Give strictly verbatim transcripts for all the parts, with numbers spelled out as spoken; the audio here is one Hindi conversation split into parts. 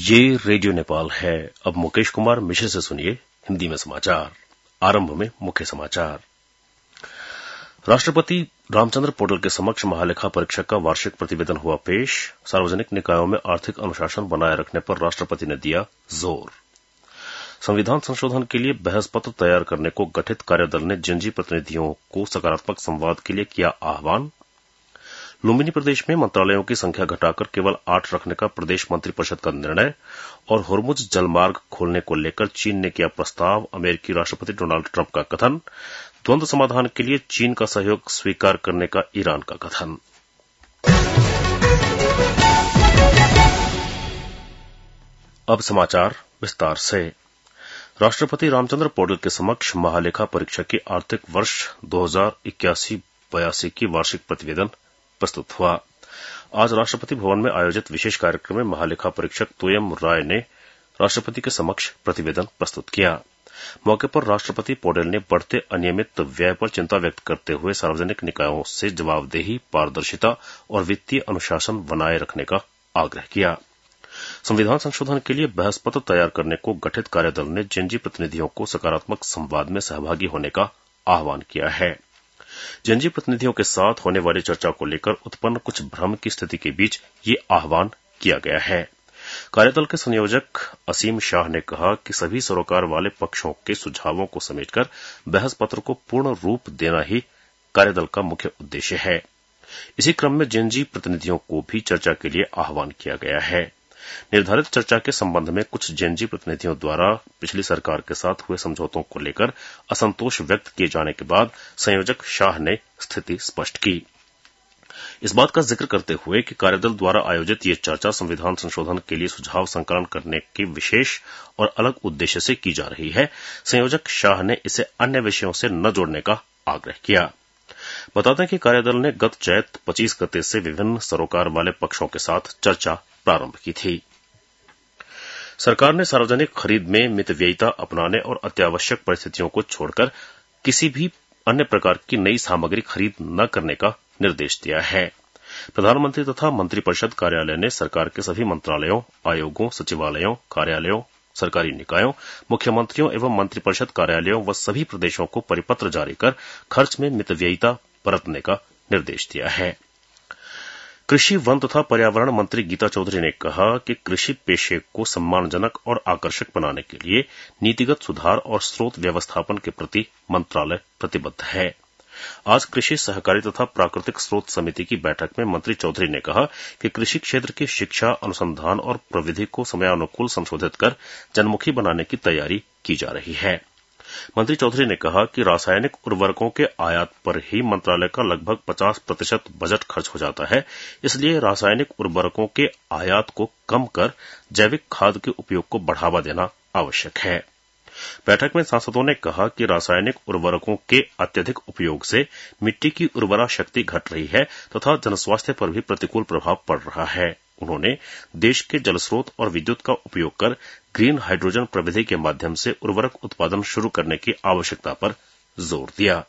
ये रेडियो नेपाल है। अब मुकेश कुमार मिश्र से सुनिए हिंदी में समाचार। आरंभ में मुख्य समाचार। राष्ट्रपति रामचंद्र पौडेल के समक्ष महालेखा परीक्षक का वार्षिक प्रतिवेदन हुआ पेश। सार्वजनिक निकायों में आर्थिक अनुशासन बनाए रखने पर राष्ट्रपति ने दिया जोर। संविधान संशोधन के लिए बहस पत्र तैयार करने को गठित कार्यदल ने जेनजी प्रतिनिधियों को सकारात्मक संवाद के लिए किया आह्वान। लुम्बिनी प्रदेश में मंत्रालयों की संख्या घटाकर केवल आठ रखने का प्रदेश मंत्रिपरिषद का निर्णय और होर्मुज जलमार्ग खोलने को लेकर चीन ने किया प्रस्ताव। अमेरिकी राष्ट्रपति डोनाल्ड ट्रंप का कथन। द्वंद्व समाधान के लिए चीन का सहयोग स्वीकार करने का ईरान का कथन। अब समाचार विस्तार से। राष्ट्रपति रामचंद्र पौडेल के समक्ष महालेखा परीक्षक की आर्थिक वर्ष दो हजार इक्यासी बयासी की वार्षिक प्रतिवेदन प्रस्तुत हुआ। आज राष्ट्रपति भवन में आयोजित विशेष कार्यक्रम में महालेखा परीक्षक तोयम राय ने राष्ट्रपति के समक्ष प्रतिवेदन प्रस्तुत किया। मौके पर राष्ट्रपति पौडेल ने बढ़ते अनियमित व्यय पर चिंता व्यक्त करते हुए सार्वजनिक निकायों से जवाबदेही, पारदर्शिता और वित्तीय अनुशासन बनाए रखने का आग्रह किया। संविधान संशोधन के लिए बहस पत्र तैयार करने को गठित कार्यदल ने जेनजी प्रतिनिधियों को सकारात्मक संवाद में सहभागी होने का आह्वान किया है। जेनजी प्रतिनिधियों के साथ होने वाली चर्चा को लेकर उत्पन्न कुछ भ्रम की स्थिति के बीच ये आह्वान किया गया है। कार्यदल के संयोजक असीम शाह ने कहा कि सभी सरोकार वाले पक्षों के सुझावों को समेटकर बहस पत्र को पूर्ण रूप देना ही कार्यदल का मुख्य उद्देश्य है। इसी क्रम में जेनजी प्रतिनिधियों को भी चर्चा के लिए आह्वान किया गया है। निर्धारित चर्चा के संबंध में कुछ जेनजी प्रतिनिधियों द्वारा पिछली सरकार के साथ हुए समझौतों को लेकर असंतोष व्यक्त किए जाने के बाद संयोजक शाह ने स्थिति स्पष्ट की। इस बात का जिक्र करते हुए कि कार्यदल द्वारा आयोजित ये चर्चा संविधान संशोधन के लिए सुझाव संकलन करने के विशेष और अलग उद्देश्य से की जा रही है, संयोजक शाह ने इसे अन्य विषयों से न जोड़ने का आग्रह किया। बता दें कि कार्यदल ने गत चैत पच्चीस गते से विभिन्न सरोकार वाले पक्षों के साथ चर्चा प्रारंभ की थी। सरकार ने सार्वजनिक खरीद में मितव्ययिता अपनाने और अत्यावश्यक परिस्थितियों को छोड़कर किसी भी अन्य प्रकार की नई सामग्री खरीद न करने का निर्देश दिया है। प्रधानमंत्री तथा मंत्रिपरिषद कार्यालय ने सरकार के सभी मंत्रालयों, आयोगों, सचिवालयों, कार्यालयों, सरकारी निकायों, मुख्यमंत्रियों एवं मंत्रिपरिषद कार्यालयों व सभी प्रदेशों को परिपत्र जारी कर खर्च में मितव्ययिता बरतने का निर्देश दिया है। कृषि, वन तथा पर्यावरण मंत्री गीता चौधरी ने कहा कि कृषि पेशे को सम्मानजनक और आकर्षक बनाने के लिए नीतिगत सुधार और स्रोत व्यवस्थापन के प्रति मंत्रालय प्रतिबद्ध है। आज कृषि सहकारी तथा प्राकृतिक स्रोत समिति की बैठक में मंत्री चौधरी ने कहा कि कृषि क्षेत्र की शिक्षा, अनुसंधान और प्रविधि को समयानुकूल संशोधित कर जनमुखी बनाने की तैयारी की जा रही है। मंत्री चौधरी ने कहा कि रासायनिक उर्वरकों के आयात पर ही मंत्रालय का लगभग पचास प्रतिशत बजट खर्च हो जाता है, इसलिए रासायनिक उर्वरकों के आयात को कम कर जैविक खाद के उपयोग को बढ़ावा देना आवश्यक है। बैठक में सांसदों ने कहा कि रासायनिक उर्वरकों के अत्यधिक उपयोग से मिट्टी की उर्वरा शक्ति घट रही है तथा जनस्वास्थ्य पर भी प्रतिकूल प्रभाव पड़ रहा है। उन्होंने देश के जलस्रोत और विद्युत का उपयोग कर ग्रीन हाइड्रोजन प्रविधि के माध्यम से उर्वरक उत्पादन शुरू करने की आवश्यकता पर जोर दिया।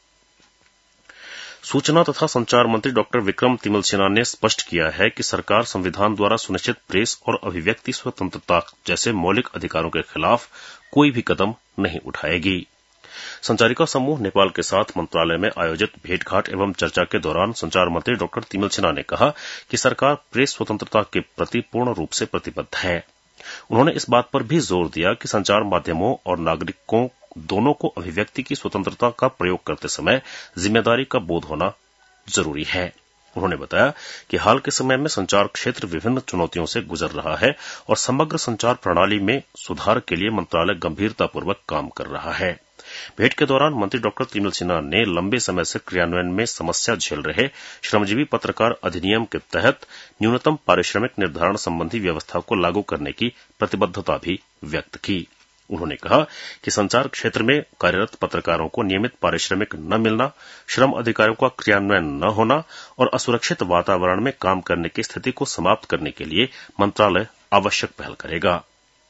सूचना तथा संचार मंत्री डॉक्टर विक्रम तिमल सिन्हा ने स्पष्ट किया है कि सरकार संविधान द्वारा सुनिश्चित प्रेस और अभिव्यक्ति स्वतंत्रता जैसे मौलिक अधिकारों के खिलाफ कोई भी कदम नहीं उठाएगी। संचारिका समूह नेपाल के साथ मंत्रालय में आयोजित भेंटघाट एवं चर्चा के दौरान संचार मंत्री डॉक्टर तिमल सिन्हा ने कहा कि सरकार प्रेस स्वतंत्रता के प्रति पूर्ण रूप से प्रतिबद्ध है। उन्होंने इस बात पर भी जोर दिया कि संचार माध्यमों और नागरिकों दोनों को अभिव्यक्ति की स्वतंत्रता का प्रयोग करते समय जिम्मेदारी का बोध होना जरूरी है। उन्होंने बताया कि हाल के समय में संचार क्षेत्र विभिन्न चुनौतियों से गुजर रहा है और समग्र संचार प्रणाली में सुधार के लिए मंत्रालय गंभीरतापूर्वक काम कर रहा है। भेंट के दौरान मंत्री डॉक्टर तिमल सिन्हा ने लंबे समय से क्रियान्वयन में समस्या झेल रहे श्रमजीवी पत्रकार अधिनियम के तहत न्यूनतम पारिश्रमिक निर्धारण संबंधी व्यवस्था को लागू करने की प्रतिबद्धता भी व्यक्त की। उन्होंने कहा कि संचार क्षेत्र में कार्यरत पत्रकारों को नियमित पारिश्रमिक न मिलना, श्रम अधिकारियों का क्रियान्वयन न होना और असुरक्षित वातावरण में काम करने की स्थिति को समाप्त करने के लिए मंत्रालय आवश्यक पहल करेगा।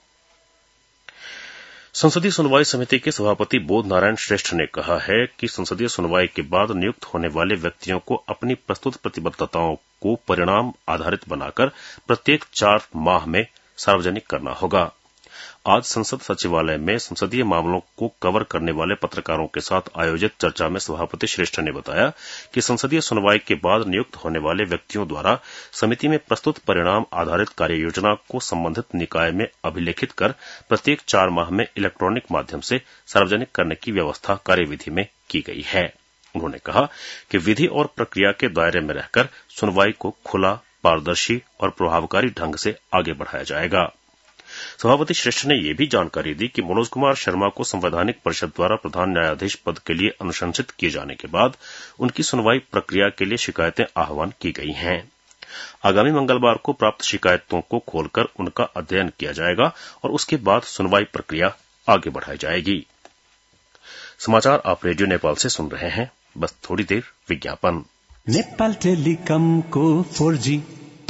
संसदीय सुनवाई समिति के सभापति बोध नारायण श्रेष्ठ ने कहा है कि संसदीय सुनवाई के बाद नियुक्त होने वाले व्यक्तियों को अपनी प्रस्तुत प्रतिबद्धताओं को परिणाम आधारित बनाकर प्रत्येक चार माह में सार्वजनिक करना होगा। आज संसद सचिवालय में संसदीय मामलों को कवर करने वाले पत्रकारों के साथ आयोजित चर्चा में सभापति श्रेष्ठ ने बताया कि संसदीय सुनवाई के बाद नियुक्त होने वाले व्यक्तियों द्वारा समिति में प्रस्तुत परिणाम आधारित कार्य योजना को संबंधित निकाय में अभिलेखित कर प्रत्येक चार माह में इलेक्ट्रॉनिक माध्यम से सार्वजनिक करने की व्यवस्था कार्यविधि में की गई है। उन्होंने कहा कि विधि और प्रक्रिया के दायरे में रहकर सुनवाई को खुला, पारदर्शी और प्रभावकारी ढंग से आगे बढ़ाया जाएगा। सभापति श्रेष्ठ ने यह भी जानकारी दी कि मनोज कुमार शर्मा को संवैधानिक परिषद द्वारा प्रधान न्यायाधीश पद के लिए अनुशंसित किए जाने के बाद उनकी सुनवाई प्रक्रिया के लिए शिकायतें आह्वान की गई हैं। आगामी मंगलवार को प्राप्त शिकायतों को खोलकर उनका अध्ययन किया जाएगा और उसके बाद सुनवाई प्रक्रिया आगे बढ़ाई जाएगी। समाचार आप रेडियो नेपाल से सुन रहे हैं। बस थोड़ी देर विज्ञापन। नेपाल टेलिकम को फोर जी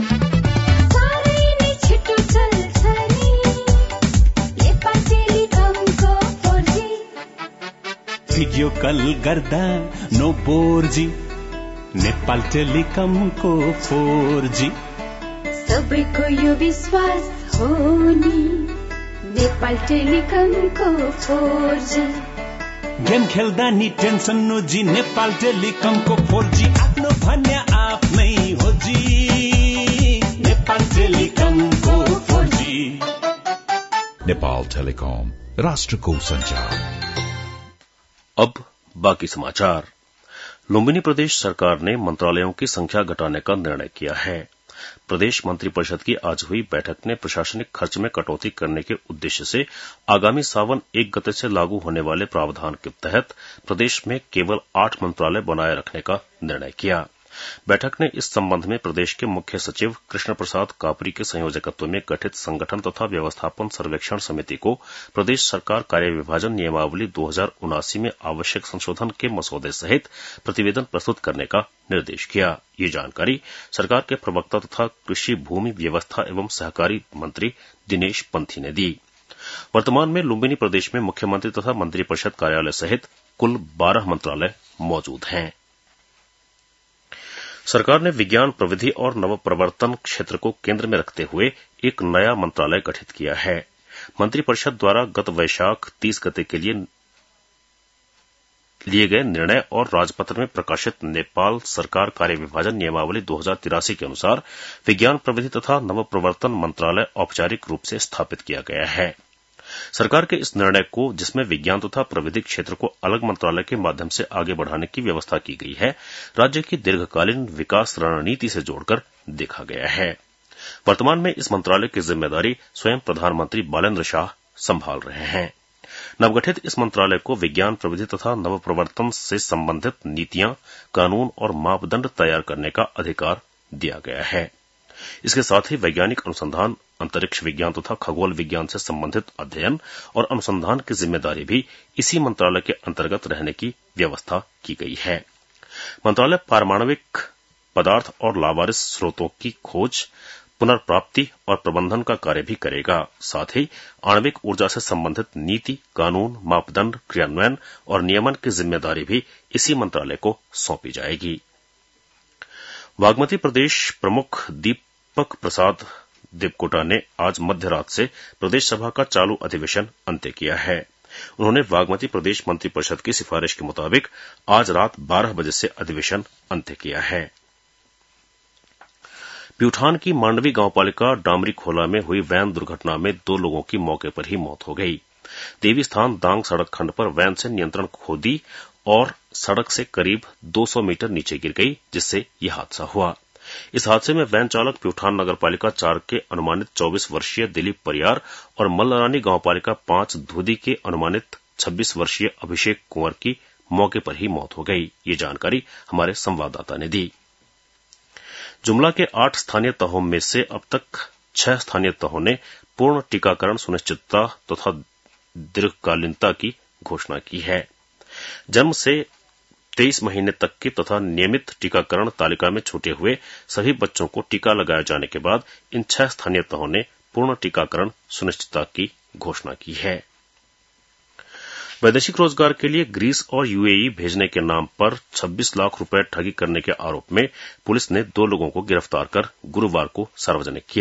भिडियो कल गर्दा नो बोर्जी। नेपाल टेलिकमको फोर जी सबैको यो विश्वास हो नि। नेपाल टेलिकमको फोर जी गेम खेल्दा नि टेन्सन नो जी। नेपाल टेलिकमको फोर जी आफ्नो भन्या आफ्नै हो जी। नेपाल टेलिकमको फोर जी। नेपाल टेलिकम राष्ट्रको संचार। अब बाकी समाचार। लुम्बिनी प्रदेश सरकार ने मंत्रालयों की संख्या घटाने का निर्णय किया है। प्रदेश मंत्रिपरिषद की आज हुई बैठक ने प्रशासनिक खर्च में कटौती करने के उद्देश्य से आगामी सावन एक गते से लागू होने वाले प्रावधान के तहत प्रदेश में केवल आठ मंत्रालय बनाए रखने का निर्णय किया। बैठक ने इस संबंध में प्रदेश के मुख्य सचिव कृष्ण प्रसाद कापरी के संयोजकत्व में गठित संगठन तथा व्यवस्थापन सर्वेक्षण समिति को प्रदेश सरकार कार्य विभाजन नियमावली दो हजार उनासी में आवश्यक संशोधन के मसौदे सहित प्रतिवेदन प्रस्तुत करने का निर्देश किया। ये जानकारी सरकार के प्रवक्ता तथा कृषि भूमि व्यवस्था एवं सहकारी मंत्री दिनेश पंथी ने दी। वर्तमान में लुम्बिनी प्रदेश में मुख्यमंत्री तथा मंत्रिपरिषद कार्यालय सहित कुल बारह मंत्रालय मौजूद हैं। सरकार ने विज्ञान, प्रविधि और नवप्रवर्तन क्षेत्र को केंद्र में रखते हुए एक नया मंत्रालय गठित किया है। मंत्रिपरिषद द्वारा गत वैशाख तीस गते के लिए लिए गए निर्णय और राजपत्र में प्रकाशित नेपाल सरकार कार्य विभाजन नियमावली दो हजार तिरासी के अनुसार विज्ञान, प्रविधि तथा नवप्रवर्तन मंत्रालय औपचारिक रूप से स्थापित किया गया है। सरकार के इस निर्णय को, जिसमें विज्ञान तथा प्रविधि क्षेत्र को अलग मंत्रालय के माध्यम से आगे बढ़ाने की व्यवस्था की गई है, राज्य की दीर्घकालीन विकास रणनीति से जोड़कर देखा गया है। वर्तमान में इस मंत्रालय की जिम्मेदारी स्वयं प्रधानमंत्री बालेन्द्र शाह संभाल रहे हैं। नवगठित इस मंत्रालय को विज्ञान, प्रविधि तथा नवप्रवर्तन से संबंधित नीतियां, कानून और मापदंड तैयार करने का अधिकार दिया गया है। इसके साथ ही वैज्ञानिक अनुसंधान, अंतरिक्ष विज्ञान तथा खगोल विज्ञान से संबंधित अध्ययन और अनुसंधान की जिम्मेदारी भी इसी मंत्रालय के अंतर्गत रहने की व्यवस्था की गई है। मंत्रालय पारमाणविक पदार्थ और लावारिस स्रोतों की खोज, पुनर्प्राप्ति और प्रबंधन का कार्य भी करेगा। साथ ही आणविक ऊर्जा से संबंधित नीति, कानून, मापदंड, क्रियान्वयन और नियमन की जिम्मेदारी भी इसी मंत्रालय को सौंपी जाएगी। बागमती प्रदेश प्रमुख दीपक प्रसाद देवकोटा ने आज मध्य रात से प्रदेश सभा का चालू अधिवेशन अंत्य किया है। उन्होंने बागमती प्रदेश मंत्रिपरिषद की सिफारिश के मुताबिक आज रात बारह बजे से अधिवेशन अंत्य किया है। प्यूठान की मांडवी गांवपालिका डामरी खोला में हुई वैन दुर्घटना में दो लोगों की मौके पर ही मौत हो गई। देवी स्थान दांग सड़क खंड पर वैन से नियंत्रण खो दी और सड़क से करीब दो सौ मीटर नीचे गिर गई, जिससे यह हादसा हुआ। इस हादसे में वैन चालक प्यूठान नगरपालिका चार के अनुमानित चौबीस वर्षीय दिलीप परियार और मल्लारानी गांवपालिका पांच धूदी के अनुमानित छब्बीस वर्षीय अभिषेक कुंवर की मौके पर ही मौत हो गई। ये जानकारी हमारे संवाददाता ने दी। जुमला के आठ स्थानीय तहों में से अब तक छह स्थानीय तहों ने पूर्ण टीकाकरण सुनिश्चितता तथा दीर्घकालीनता की घोषणा की है। जन्म से तेईस महीने तक के तथा नियमित टीकाकरण तालिका में छूटे हुए सभी बच्चों को टीका लगाए जाने के बाद इन छह स्थानीय तहों ने पूर्ण टीकाकरण सुनिश्चितता की घोषणा की है। वैदेशिक रोजगार के लिए ग्रीस और यूएई भेजने के नाम पर छब्बीस लाख रुपए ठगी करने के आरोप में पुलिस ने दो लोगों को गिरफ्तार कर गुरुवार को सार्वजनिक किया।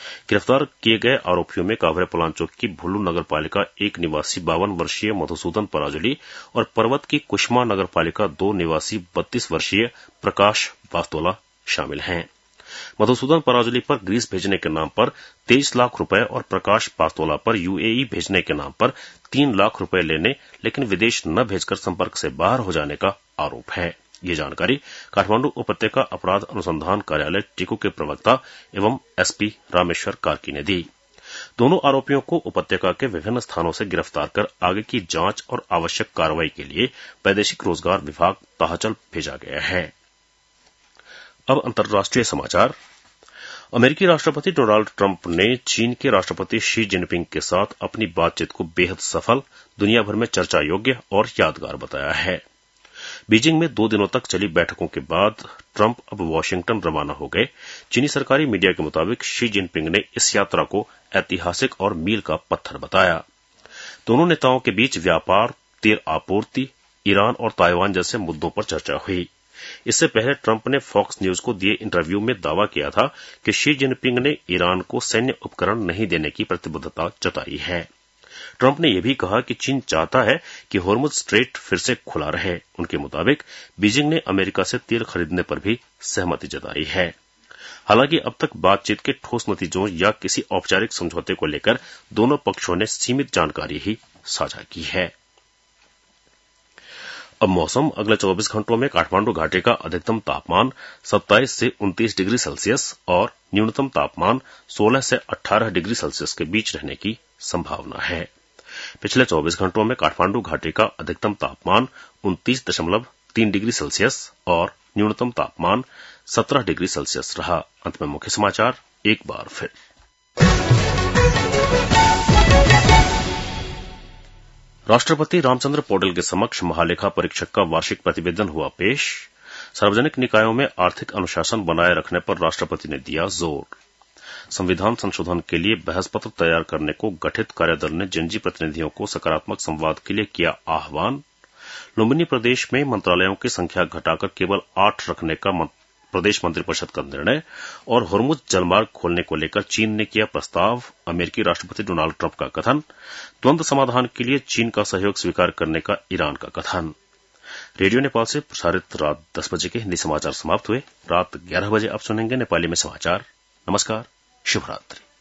गिरफ्तार किए गए आरोपियों में काभ्रेपलांचोक की भुल्लू नगरपालिका एक निवासी बावन वर्षीय मधुसूदन पराजुली और पर्वत की कुष्मा नगरपालिका दो निवासी बत्तीस वर्षीय प्रकाश बास्तोला शामिल हैं। मधुसूदन पराजुली पर ग्रीस भेजने के नाम पर तेईस लाख रुपए और प्रकाश बास्तोला पर यूएई भेजने के नाम पर तीन लाख रुपए लेने लेकिन विदेश न भेजकर संपर्क से बाहर हो जाने का आरोप है। ये जानकारी काठमांडू उपत्यका अपराध अनुसंधान कार्यालय टीकू के प्रवक्ता एवं एसपी रामेश्वर कार्की ने दी। दोनों आरोपियों को उपत्यका के विभिन्न स्थानों से गिरफ्तार कर आगे की जांच और आवश्यक कार्रवाई के लिए वैदेशिक रोजगार विभाग ताहचल भेजा गया है। अब अंतर्राष्ट्रीय समाचार। अमेरिकी राष्ट्रपति डोनाल्ड ट्रंप ने चीन के राष्ट्रपति शी जिनपिंग के साथ अपनी बातचीत को बेहद सफल, दुनिया भर में चर्चा योग्य और यादगार बताया है। बीजिंग में दो दिनों तक चली बैठकों के बाद ट्रंप अब वाशिंगटन रवाना हो गए। चीनी सरकारी मीडिया के मुताबिक शी जिनपिंग ने इस यात्रा को ऐतिहासिक और मील का पत्थर बताया। दोनों नेताओं के बीच व्यापार, तेल आपूर्ति, ईरान और ताइवान जैसे मुद्दों पर चर्चा हुई। इससे पहले ट्रंप ने फॉक्स न्यूज को दिए इंटरव्यू में दावा किया था कि शी जिनपिंग ने ईरान को सैन्य उपकरण नहीं देने की प्रतिबद्धता जताई है। ट्रंप ने यह भी कहा कि चीन चाहता है कि होर्मुज स्ट्रेट फिर से खुला रहे। उनके मुताबिक बीजिंग ने अमेरिका से तेल खरीदने पर भी सहमति जताई है। हालांकि अब तक बातचीत के ठोस नतीजों या किसी औपचारिक समझौते को लेकर दोनों पक्षों ने सीमित जानकारी ही साझा की है। अब मौसम। अगले चौबीस घंटों में काठमांडू घाटी का अधिकतम तापमान सत्ताईस से उनतीस डिग्री सेल्सियस और न्यूनतम तापमान सोलह से अठारह डिग्री सेल्सियस के बीच रहने की संभावना है। पिछले चौबीस घंटों में काठमांडू घाटी का अधिकतम तापमान उनतीस दशमलव तीन डिग्री सेल्सियस और न्यूनतम तापमान सत्रह डिग्री सेल्सियस रहा। अंत में मुख्य समाचार एक बार फिर। राष्ट्रपति रामचंद्र पौडेल के समक्ष महालेखा परीक्षक का वार्षिक प्रतिवेदन हुआ पेश। सार्वजनिक निकायों में आर्थिक अनुशासन बनाए रखने पर राष्ट्रपति ने दिया जोर। संविधान संशोधन के लिए बहस पत्र तैयार करने को गठित कार्यदल ने जनजी प्रतिनिधियों को सकारात्मक संवाद के लिए किया आह्वान। लुम्बिनी प्रदेश में मंत्रालयों की संख्या घटाकर केवल आठ रखने का प्रदेश मंत्रिपरिषद का निर्णय और होर्मुज जलमार्ग खोलने को लेकर चीन ने किया प्रस्ताव। अमेरिकी राष्ट्रपति डोनाल्ड ट्रंप का कथन। द्वंद्व समाधान के लिए चीन का सहयोग स्वीकार करने का ईरान का कथन। रेडियो नेपाल से प्रसारित रात दस बजे के हिंदी समाचार समाप्त हुए। रात ग्यारह बजे अब सुनेंगे नेपाली में समाचार। नमस्कार, शुभ रात्रि।